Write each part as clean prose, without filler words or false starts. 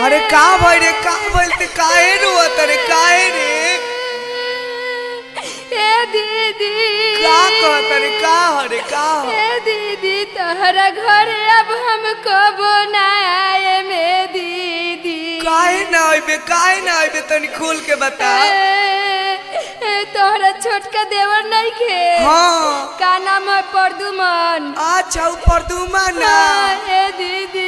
अरे का भाई रे का बोलते काहे रोत रे काहे रे ए दीदी का कहत रे का हरे का ए दीदी तोहरा घर अब हम कबो ना आए में दीदी काहे ना आइबे तनी खोल के बता तोहरा छोटका देवर नहीं खे हां का नाम है परदुमन अच्छा ऊपर दुमाना ए दीदी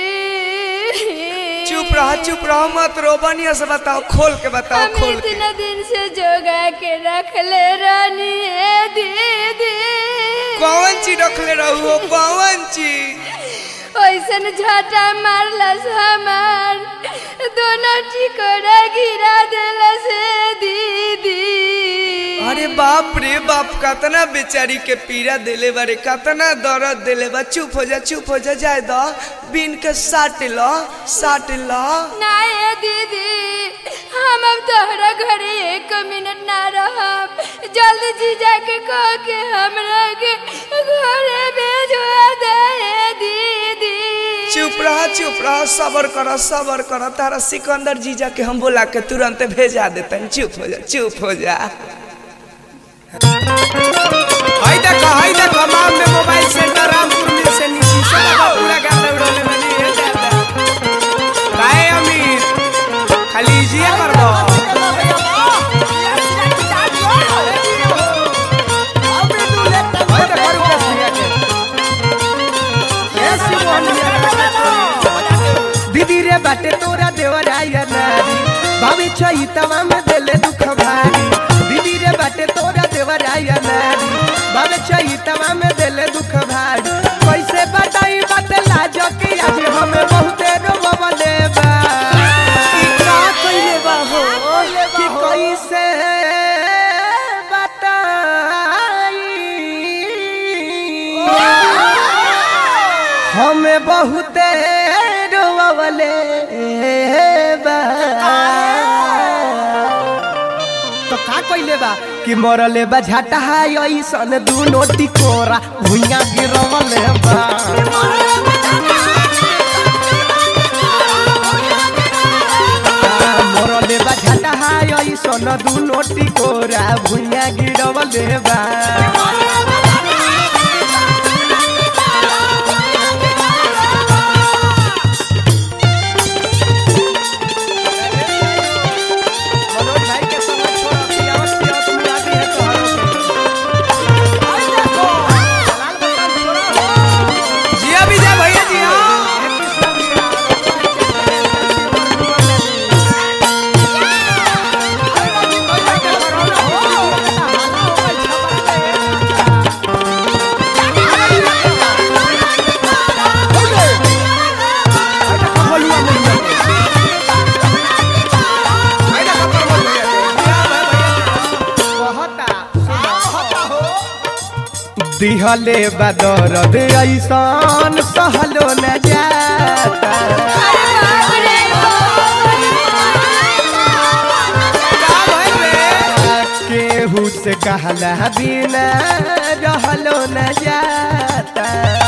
चुप रहो मत रो बनिया से बताओ खोल के बताओ खोल के इतना दिन से जोगा के रख ले रानी ए दीदी कौन चीज रख ले रहू कौन चीज ओइसन झाटा मारलस हमार दोनों टिकोड़ा गिरा देलस दीदी अरे बाप रे बाप कतना बेचारी के पीड़ा देले बारे कतना दर्द देले बा चुप हो जा जाए दो बिन के साट लो ना ए दीदी हम अब तोहरा घरे 1 मिनट ना रहब जल्दी जी जाके कह के हमरा के घरे भेजवा दे दीदी चुप रह सबर कर तारा सिकंदर जीजा के हम बोला के तुरंत भेजा देते चुप हो जा हाय देखो माम में मोबाइल सेंटर रामपुर में से नीचे से पूरा गाना उड़ाने वाली है दादा काहे अमीर खाली जिया कर दो दीदी रे बाटे तोरा देवराया नारी भाभी छई तवा में देले दुख भारी दीदी रे बाटे तोरा देवराया नारी भाभी छई तवा में देले दुख भारी कैसे बताई बात लाजो के आज हमें बहुते रोवले बा का कइले बा हो कि कैसे बताई हमें बहुते रोवले बा तो का कइले बा कि मरले बा झाटा हाय ऐसन दुनो टिकोरा भुइया गिरवले बा मरले बा झाटा हाय ऐसन दुनो टिकोरा भुइया गिरवले बा दिहले बदरद ऐसान सहलो न जाता केहू से कहला बिना रहलो न जाता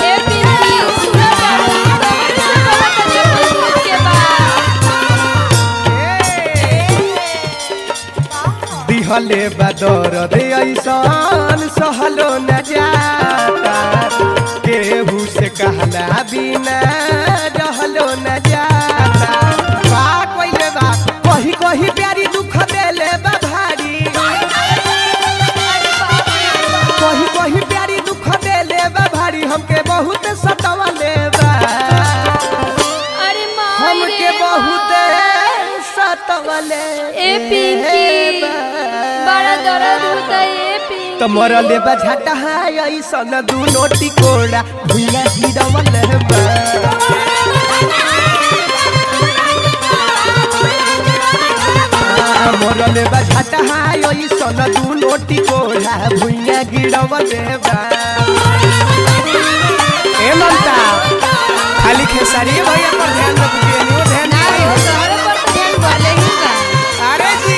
दिहले बदरद ऐसान सहलो न जाता केहू से कहला बिना रहलो न जाता का कइले बा कही प्यारी दुख देले बा भारी कही प्यारी दुख देले बा भारी हमके बहुत सतावले बा हमके बहुत सतावले ए पिंकी बड़ा दर्द होता है पिंकी तो मरले बा झाटा हाय ऐसन दुनो टिकोड़ा भुइया गिरवले बा मरले बा झाटा हाय ऐसन दुनो टिकोड़ा भुइया गिरवले बा ए ममता खाली खेसारी भैया पर ध्यान दो ध्यान नहीं हो अरे जी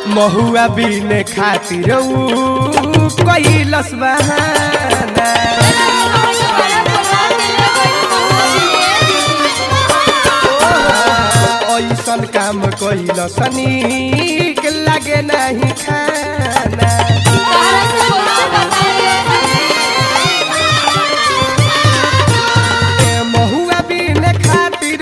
महुआ बीने खातिर कैलस बहाना ऐसन काम कैलस नीक लागे नहीं खाना महुआ बीने खातिर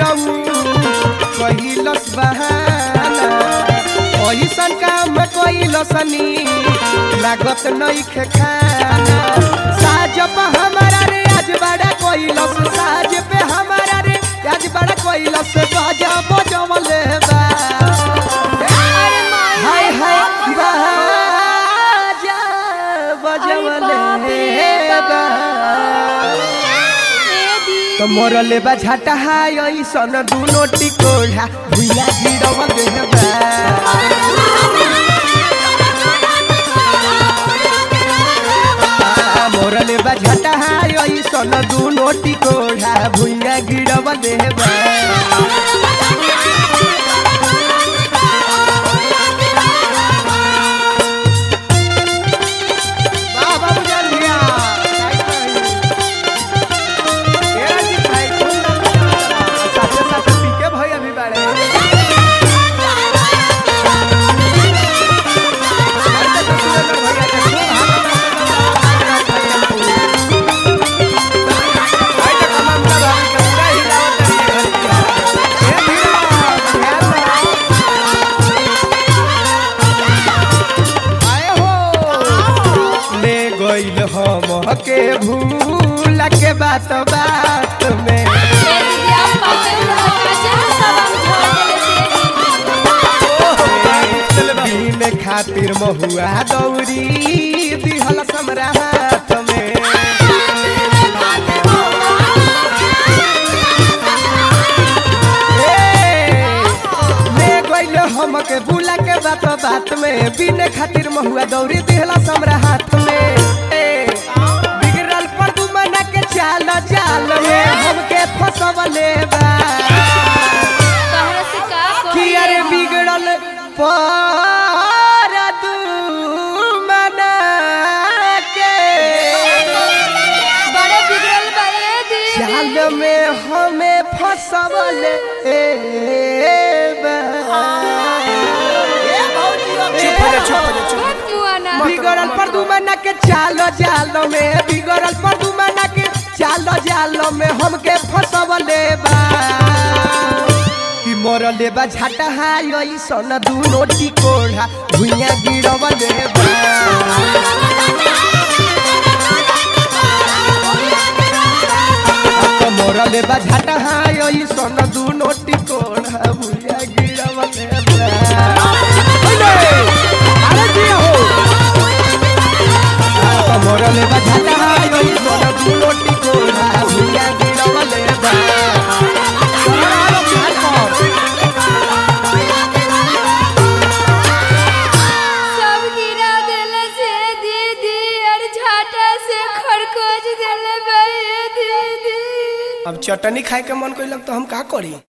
कैलस बहाना ऐसन काम कैलस नीक लागत नहीं खाना साज पे हमारा रे आज बड़ा कैलस साज पे हमारा रे आज बड़ा कैलस बाजा बजवले बा हाय हाय बाजा बजवले बा तो मरले बा झाटा हाय ऐसन दुनो टिकोढ़ा भुइया गिरवले बा मोरले बझटा हाय ऐसन दुनो टिकोढ़ा भुइया गिरवले बा वाह बाबू जान भैया तेरा जी भाई साथे साथे पीके भाई अभी बाड़े हम के भूल के बात बात में बीने खातिर महुआ दौरी दिहल हमरा हाथ में ले गइल हम के भूला के बात बात में बीने खातिर महुआ दौरी दिहल हमरा हाथ में चाल चाल में हमके फसवले बा कि अरे बिगड़ल पर मना के बड़े बिगड़ल चाल में हमें फसवले बा बिगड़ल पर दुमना के चालो जालो में बिगड़ल पर दुमना के चालो जालो में हमके फसवले बा कि मरले बा झाटा हाय ऐसन दुनो टिकोढ़ा भुइया गिरवले बा मरले बा झाटा हाय ऐसन दुनो टिकोढ़ा भुइया गिरवले बा अरे जी हो मोरले बझाता हाय ऐसन दुनो टिकोढ़ा भुइया गिरवले बा सब गिरा देले से दीदी और झाटा से खरखोज देले बा दीदी। अब चटनी खाए के मन कइलक तो हम का करी।